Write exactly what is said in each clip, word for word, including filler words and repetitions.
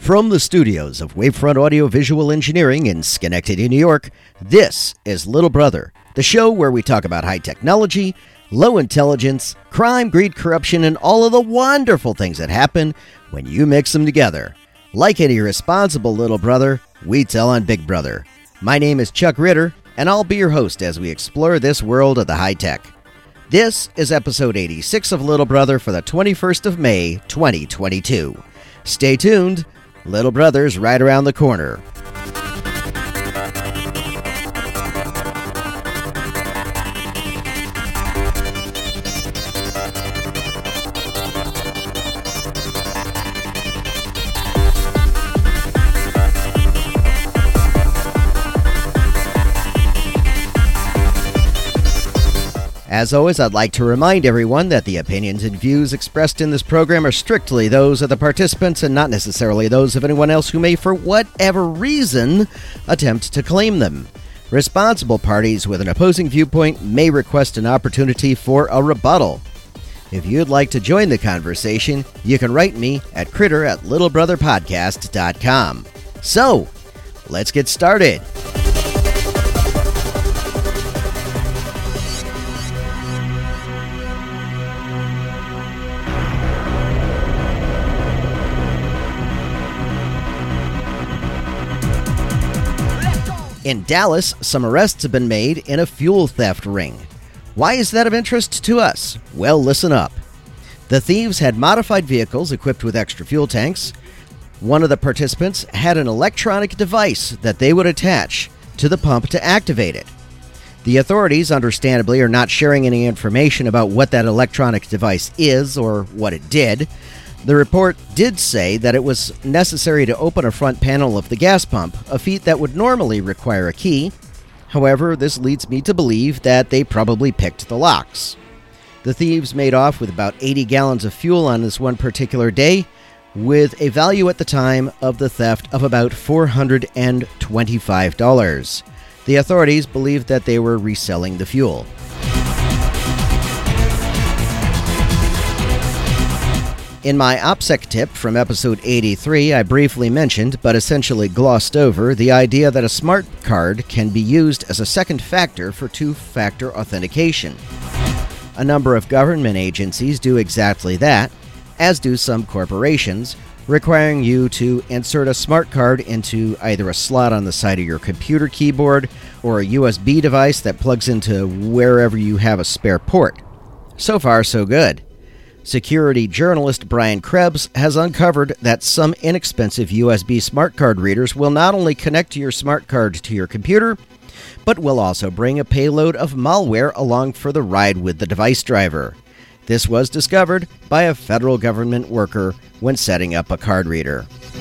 From the studios of Wavefront Audio Visual Engineering in Schenectady, New York, this is Little Brother, the show where we talk about high technology, low intelligence, crime, greed, corruption, and all of the wonderful things that happen when you mix them together. Like any responsible little brother, we tell on Big Brother. My name is Chuck Ritter, and I'll be your host as we explore this world of the high tech. This is episode eighty-six of Little Brother for the twenty-first of May, twenty twenty-two. Stay tuned. Little Brother's right around the corner. As always, I'd like to remind everyone that the opinions and views expressed in this program are strictly those of the participants and not necessarily those of anyone else who may, for whatever reason, attempt to claim them. Responsible parties with an opposing viewpoint may request an opportunity for a rebuttal. If you'd like to join the conversation, you can write me at critter at littlebrotherpodcast dot com. So, let's get started. In Dallas, some arrests have been made in a fuel theft ring. Why is that of interest to us? Well, listen up. The thieves had modified vehicles equipped with extra fuel tanks. One of the participants had an electronic device that they would attach to the pump to activate it. The authorities, understandably, are not sharing any information about what that electronic device is or what it did. The report did say that it was necessary to open a front panel of the gas pump, a feat that would normally require a key. However, this leads me to believe that they probably picked the locks. The thieves made off with about eighty gallons of fuel on this one particular day, with a value at the time of the theft of about four hundred twenty-five dollars. The authorities believed that they were reselling the fuel. In my OPSEC tip from episode eighty-three, I briefly mentioned, but essentially glossed over, the idea that a smart card can be used as a second factor for two-factor authentication. A number of government agencies do exactly that, as do some corporations, requiring you to insert a smart card into either a slot on the side of your computer keyboard or a U S B device that plugs into wherever you have a spare port. So far, so good. Security journalist Brian Krebs has uncovered that some inexpensive U S B smart card readers will not only connect your smart card to your computer, but will also bring a payload of malware along for the ride with the device driver. This was discovered by a federal government worker when setting up a card reader.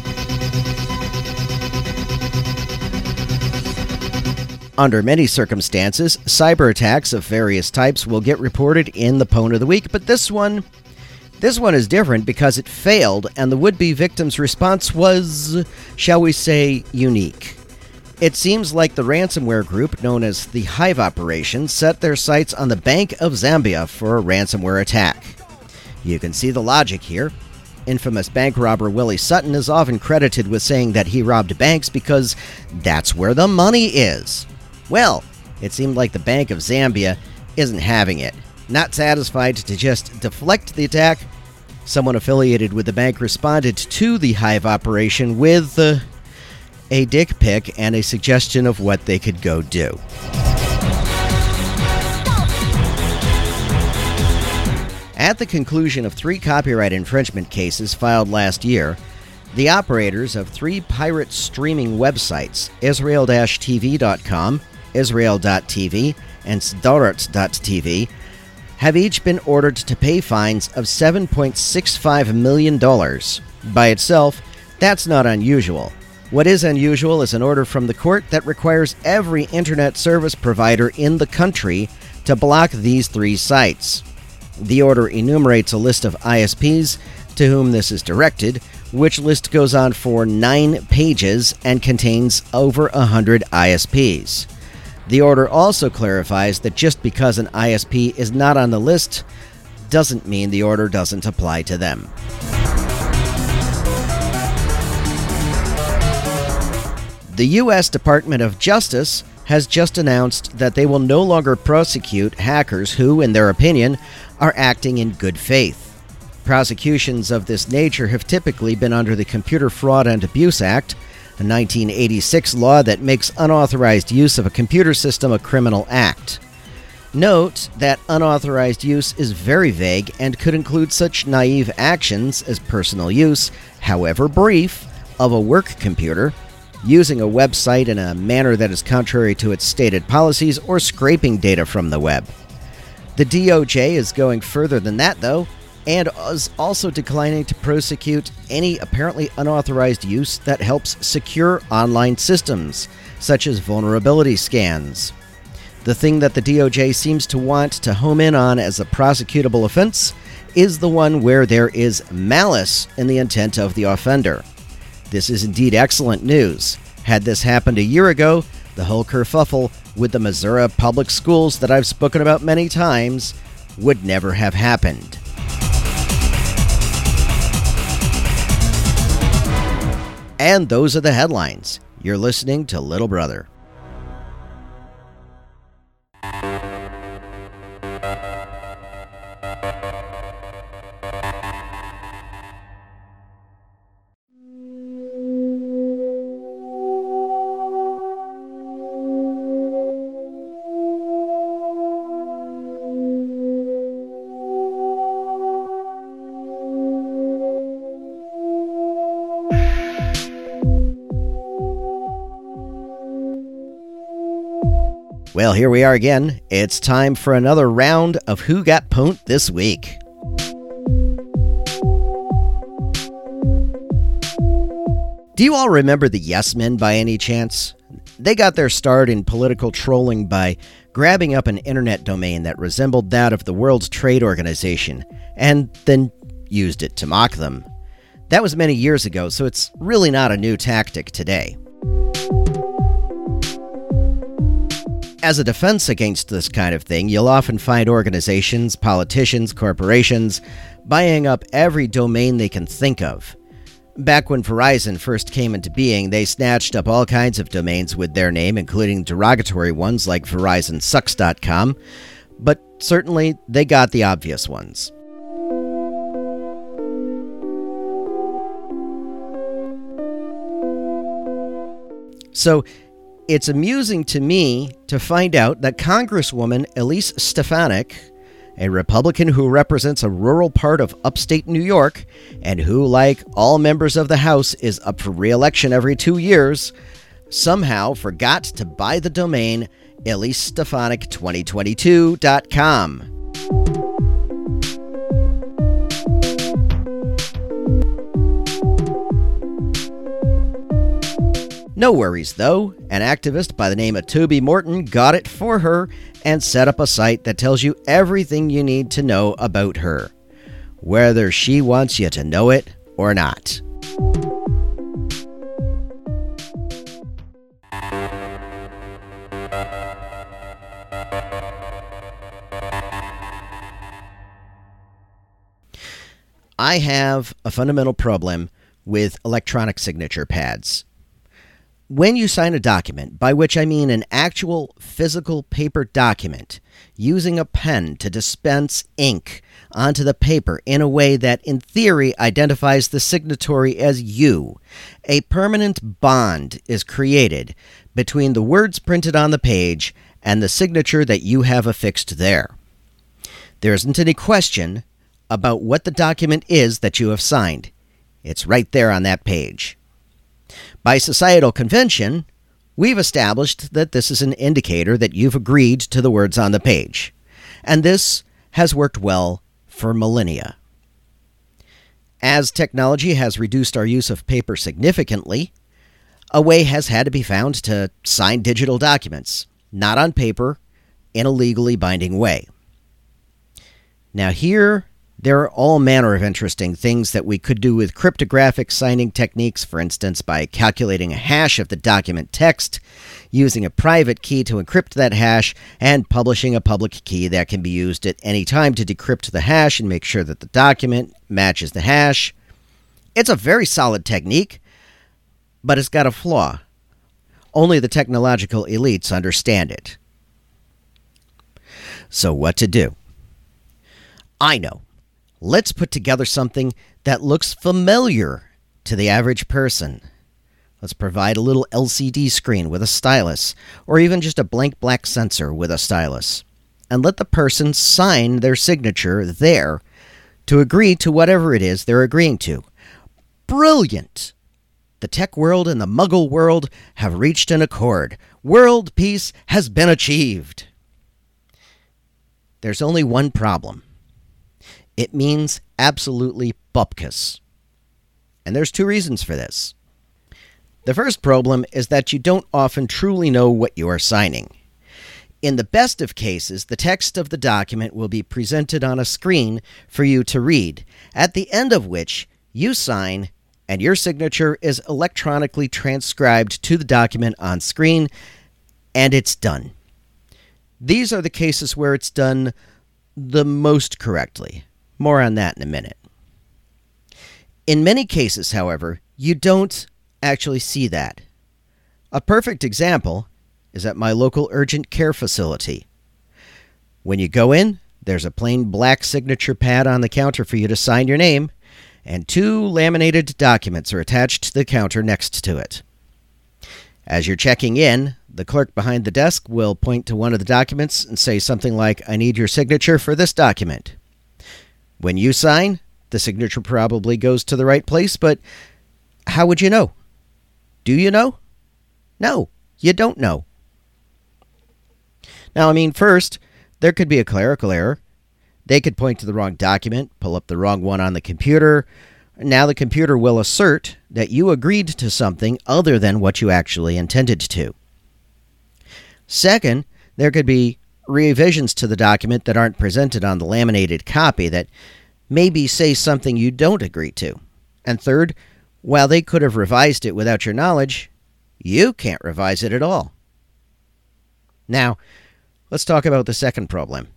Under many circumstances, cyber attacks of various types will get reported in the Pwn of the Week, but this one... This one is different because it failed, and the would-be victim's response was, shall we say, unique. It seems like the ransomware group known as the Hive Operation set their sights on the Bank of Zambia for a ransomware attack. You can see the logic here. Infamous bank robber Willie Sutton is often credited with saying that he robbed banks because that's where the money is. Well, it seemed like the Bank of Zambia isn't having it. Not satisfied to just deflect the attack, someone affiliated with the bank responded to the Hive operation with uh, a dick pic and a suggestion of what they could go do. At the conclusion of three copyright infringement cases filed last year, the operators of three pirate streaming websites, Israel T V dot com, Israel dot T V, and Sderot dot T V, have each been ordered to pay fines of seven point six five million dollars. By itself, that's not unusual. What is unusual is an order from the court that requires every internet service provider in the country to block these three sites. The order enumerates a list of I S Ps to whom this is directed, which list goes on for nine pages and contains over one hundred I S Ps. The order also clarifies that just because an I S P is not on the list doesn't mean the order doesn't apply to them. The U S Department of Justice has just announced that they will no longer prosecute hackers who, in their opinion, are acting in good faith. Prosecutions of this nature have typically been under the Computer Fraud and Abuse Act, a nineteen eighty-six law that makes unauthorized use of a computer system a criminal act. Note that unauthorized use is very vague and could include such naive actions as personal use, however brief, of a work computer, using a website in a manner that is contrary to its stated policies, or scraping data from the web. The D O J is going further than that, though, and is also declining to prosecute any apparently unauthorized use that helps secure online systems, such as vulnerability scans. The thing that the D O J seems to want to home in on as a prosecutable offense is the one where there is malice in the intent of the offender. This is indeed excellent news. Had this happened a year ago, the whole kerfuffle with the Missouri public schools that I've spoken about many times would never have happened. And those are the headlines. You're listening to Little Brother. Well, here we are again. It's time for another round of Who Got Pwned this week. Do you all remember the Yes Men by any chance? They got their start in political trolling by grabbing up an internet domain that resembled that of the World Trade Organization, and then used it to mock them. That was many years ago, so it's really not a new tactic today. As a defense against this kind of thing, you'll often find organizations, politicians, corporations buying up every domain they can think of. Back when Verizon first came into being, they snatched up all kinds of domains with their name, including derogatory ones like Verizon Sucks dot com, but certainly they got the obvious ones. So, it's amusing to me to find out that Congresswoman Elise Stefanik, a Republican who represents a rural part of upstate New York, and who, like all members of the House, is up for re-election every two years, somehow forgot to buy the domain elise stefanik twenty twenty-two dot com. No worries, though. An activist by the name of Toby Morton got it for her and set up a site that tells you everything you need to know about her, whether she wants you to know it or not. I have a fundamental problem with electronic signature pads. When you sign a document, by which I mean an actual physical paper document, using a pen to dispense ink onto the paper in a way that, in theory, identifies the signatory as you, a permanent bond is created between the words printed on the page and the signature that you have affixed there. There isn't any question about what the document is that you have signed. It's right there on that page. By societal convention, we've established that this is an indicator that you've agreed to the words on the page, and this has worked well for millennia. As technology has reduced our use of paper significantly, a way has had to be found to sign digital documents, not on paper, in a legally binding way. Now here, there are all manner of interesting things that we could do with cryptographic signing techniques, for instance, by calculating a hash of the document text, using a private key to encrypt that hash, and publishing a public key that can be used at any time to decrypt the hash and make sure that the document matches the hash. It's a very solid technique, but it's got a flaw. Only the technological elites understand it. So what to do? I know. Let's put together something that looks familiar to the average person. Let's provide a little L C D screen with a stylus, or even just a blank black sensor with a stylus, and let the person sign their signature there to agree to whatever it is they're agreeing to. Brilliant! The tech world and the muggle world have reached an accord. World peace has been achieved. There's only one problem. It means absolutely bupkis. And there's two reasons for this. The first problem is that you don't often truly know what you are signing. In the best of cases, the text of the document will be presented on a screen for you to read, at the end of which you sign and your signature is electronically transcribed to the document on screen, and it's done. These are the cases where it's done the most correctly. More on that in a minute. In many cases, however, you don't actually see that. A perfect example is at my local urgent care facility. When you go in, there's a plain black signature pad on the counter for you to sign your name, and two laminated documents are attached to the counter next to it. As you're checking in, the clerk behind the desk will point to one of the documents and say something like, "I need your signature for this document." When you sign, the signature probably goes to the right place, but how would you know? Do you know? No, you don't know. Now, I mean, first, there could be a clerical error. They could point to the wrong document, pull up the wrong one on the computer. Now the computer will assert that you agreed to something other than what you actually intended to. Second, there could be revisions to the document that aren't presented on the laminated copy that maybe say something you don't agree to. And third, while they could have revised it without your knowledge, you can't revise it at all. Now, let's talk about the second problem.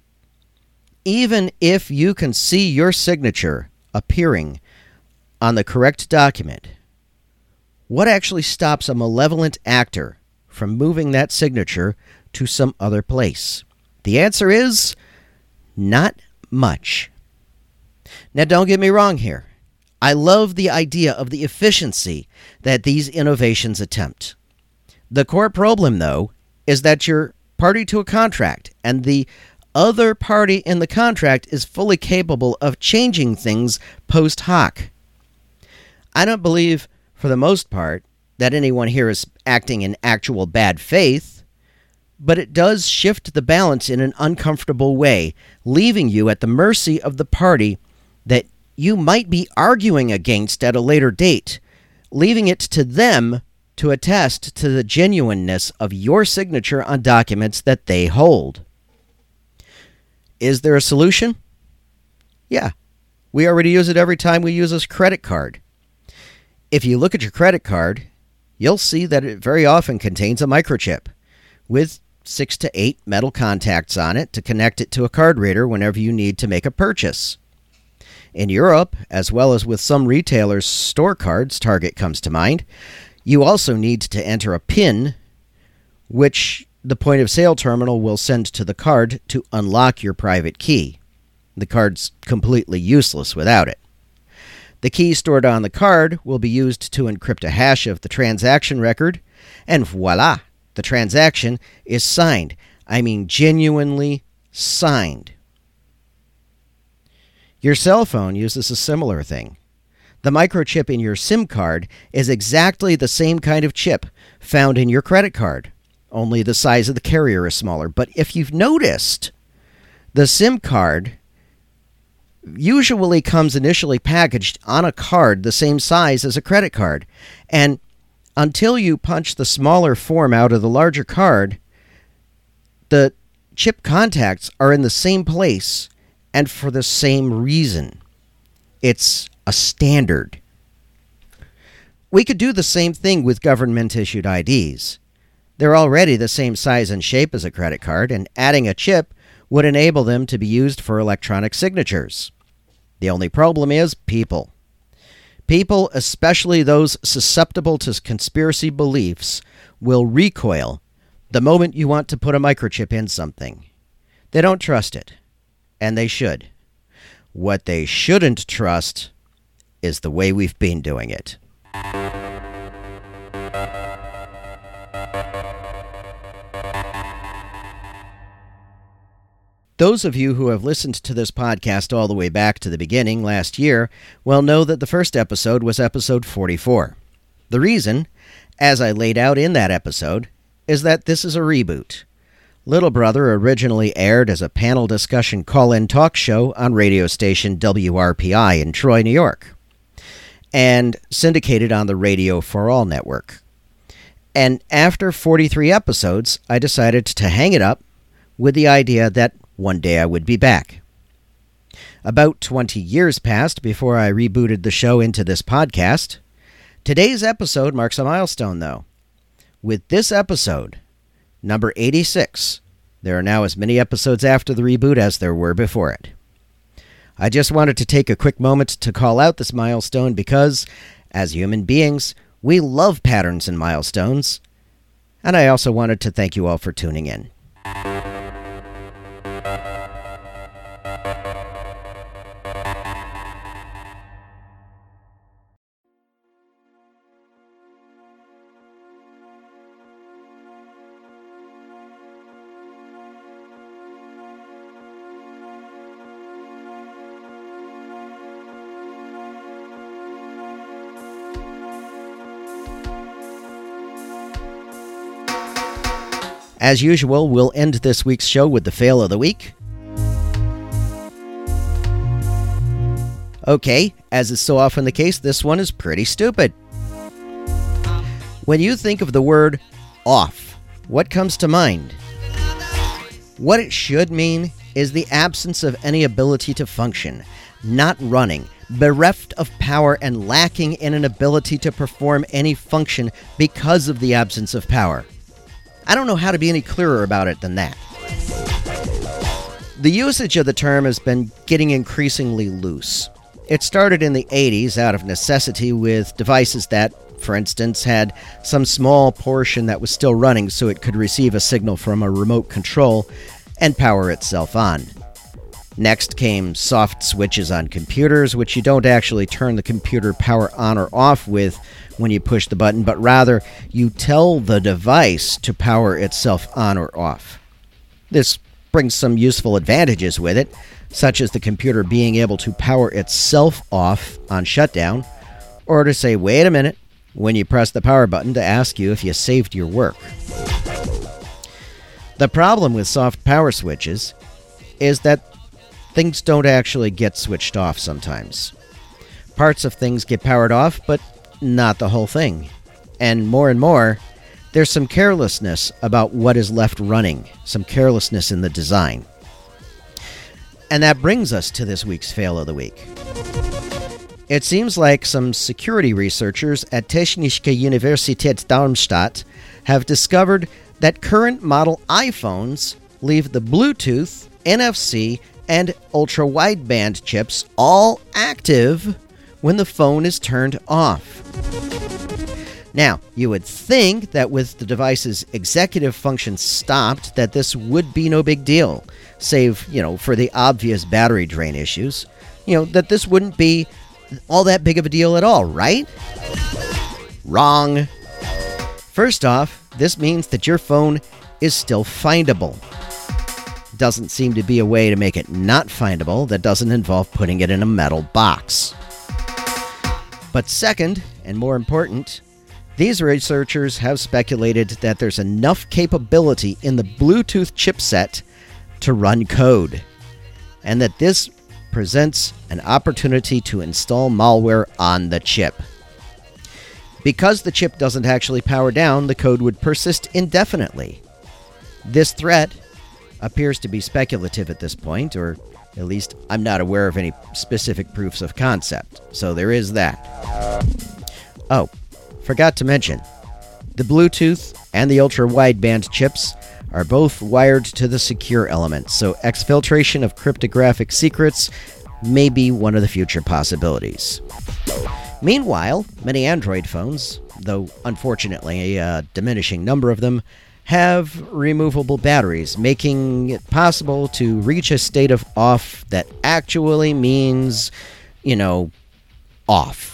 Even if you can see your signature appearing on the correct document, what actually stops a malevolent actor from moving that signature to some other place? The answer is not much. Now, don't get me wrong here. I love the idea of the efficiency that these innovations attempt. The core problem, though, is that you're party to a contract, and the other party in the contract is fully capable of changing things post hoc. I don't believe, for the most part, that anyone here is acting in actual bad faith, but it does shift the balance in an uncomfortable way, leaving you at the mercy of the party that you might be arguing against at a later date, leaving it to them to attest to the genuineness of your signature on documents that they hold. Is there a solution? Yeah. We already use it every time we use a credit card. If you look at your credit card, you'll see that it very often contains a microchip with six to eight metal contacts on it to connect it to a card reader whenever you need to make a purchase. In Europe, as well as with some retailers' store cards, Target comes to mind, you also need to enter a PIN, which the point-of-sale terminal will send to the card to unlock your private key. The card's completely useless without it. The key stored on the card will be used to encrypt a hash of the transaction record, and voila, the transaction is signed. I mean genuinely signed. Your cell phone uses a similar thing. The microchip in your SIM card is exactly the same kind of chip found in your credit card, only the size of the carrier is smaller. But if you've noticed, the SIM card usually comes initially packaged on a card the same size as a credit card. And until you punch the smaller form out of the larger card, the chip contacts are in the same place and for the same reason. It's a standard. We could do the same thing with government-issued I Ds. They're already the same size and shape as a credit card, and adding a chip would enable them to be used for electronic signatures. The only problem is people. People, especially those susceptible to conspiracy beliefs, will recoil the moment you want to put a microchip in something. They don't trust it, and they should. What they shouldn't trust is the way we've been doing it. Those of you who have listened to this podcast all the way back to the beginning last year will know that the first episode was episode forty-four. The reason, as I laid out in that episode, is that this is a reboot. Little Brother originally aired as a panel discussion call-in talk show on radio station W R P I in Troy, New York, and syndicated on the Radio for All network. And after forty-three episodes, I decided to hang it up with the idea that one day I would be back. About twenty years passed before I rebooted the show into this podcast. Today's episode marks a milestone, though. With this episode, number eighty-six, there are now as many episodes after the reboot as there were before it. I just wanted to take a quick moment to call out this milestone because, as human beings, we love patterns and milestones. And I also wanted to thank you all for tuning in. As usual, we'll end this week's show with the fail of the week. Okay, as is so often the case, this one is pretty stupid. When you think of the word off, what comes to mind? What it should mean is the absence of any ability to function, not running, bereft of power, and lacking in an ability to perform any function because of the absence of power. I don't know how to be any clearer about it than that. The usage of the term has been getting increasingly loose. It started in the eighties out of necessity with devices that, for instance, had some small portion that was still running so it could receive a signal from a remote control and power itself on. Next came soft switches on computers, which you don't actually turn the computer power on or off with when you push the button, but rather you tell the device to power itself on or off. This brings some useful advantages with it, such as the computer being able to power itself off on shutdown, or to say, wait a minute, when you press the power button to ask you if you saved your work. The problem with soft power switches is that things don't actually get switched off sometimes. Parts of things get powered off, but not the whole thing. And more and more, there's some carelessness about what is left running, some carelessness in the design. And that brings us to this week's fail of the week. It seems like some security researchers at Technische Universität Darmstadt have discovered that current model iPhones leave the Bluetooth, N F C, and ultra-wideband chips all active when the phone is turned off. Now, you would think that with the device's executive function stopped, that this would be no big deal, save, you know, for the obvious battery drain issues. You know, that this wouldn't be all that big of a deal at all, right? Wrong. First off, this means that your phone is still findable. Doesn't seem to be a way to make it not findable that doesn't involve putting it in a metal box. But second, and more important, these researchers have speculated that there's enough capability in the Bluetooth chipset to run code, and that this presents an opportunity to install malware on the chip. Because the chip doesn't actually power down, the code would persist indefinitely. This threat appears to be speculative at this point, or at least I'm not aware of any specific proofs of concept, so there is that. Oh, forgot to mention, the Bluetooth and the ultra-wideband chips are both wired to the secure element, so exfiltration of cryptographic secrets may be one of the future possibilities. Meanwhile, many Android phones, though unfortunately a diminishing number of them, have removable batteries, making it possible to reach a state of off that actually means, you know, off.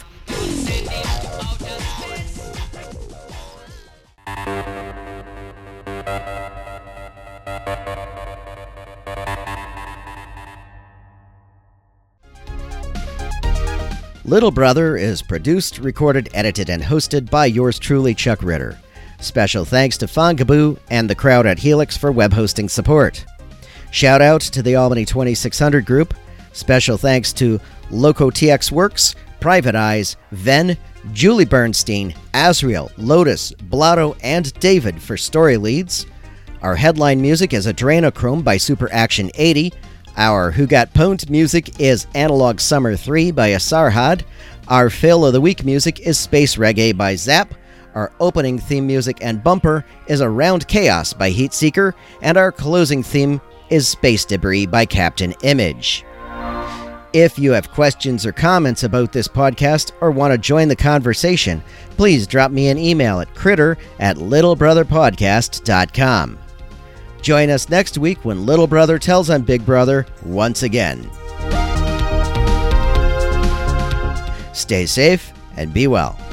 Little Brother is produced, recorded, edited, and hosted by yours truly, Chuck Ritter. Special thanks to Fongaboo and the crowd at Helix for web hosting support. Shout out to the Albany twenty-six hundred group. Special thanks to Loco T X Works, Private Eyes, Ven, Julie Bernstein, Azriel, Lotus, Blotto, and David for story leads. Our headline music is Adrenochrome by Super Action eighty. Our Who Got Pwned music is Analog Summer three by Asarhad. Our Fail of the Week music is Space Reggae by Zap. Our opening theme music and bumper is Around Chaos by Heatseeker. And our closing theme is Space Debris by Captain Image. If you have questions or comments about this podcast or want to join the conversation, please drop me an email at critter at littlebrotherpodcast dot com. Join us next week when Little Brother tells on Big Brother once again. Stay safe and be well.